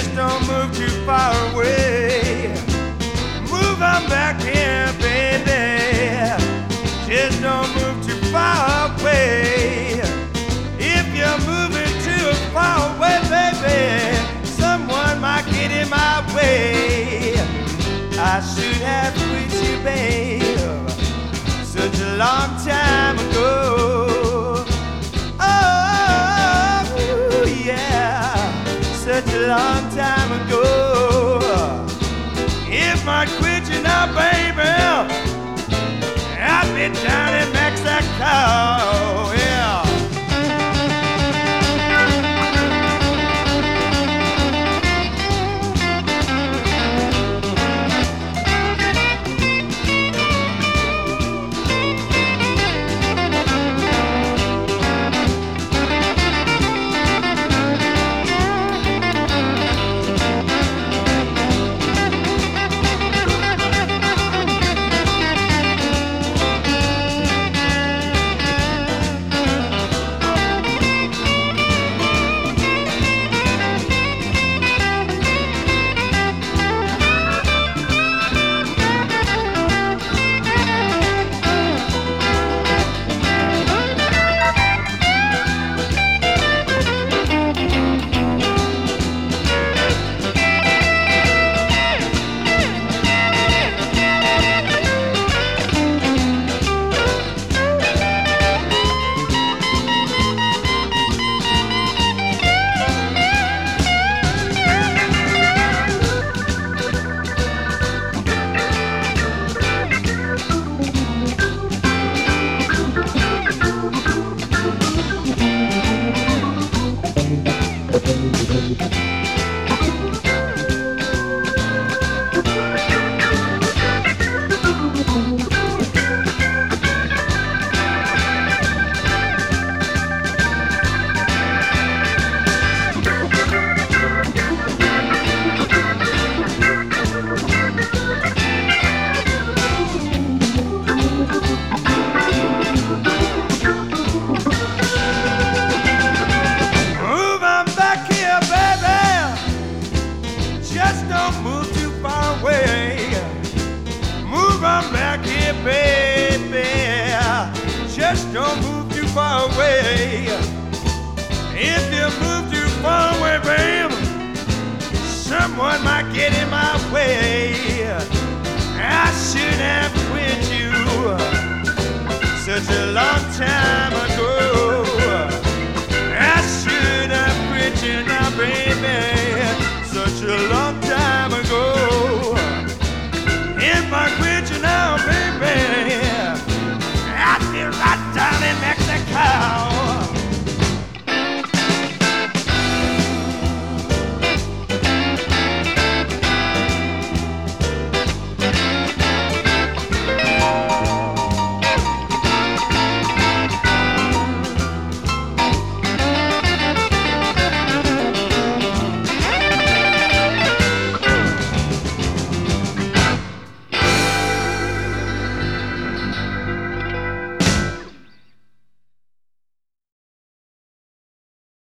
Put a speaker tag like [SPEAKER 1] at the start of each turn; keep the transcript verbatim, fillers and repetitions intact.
[SPEAKER 1] Just don't move too far away. Move on back here, baby. Just don't move too far away. If you're moving too far away, baby, someone might get in my way. I should have quit you, babe, such a long time ago. Oh, yeah, such a long time ago. If I quit you now, baby, I'd be down in Mexico, yeah. Just don't move too far away. Move on back here, baby. Just don't move too far away. If you move too far away, babe, someone might get in my way. I should have quit you such a long time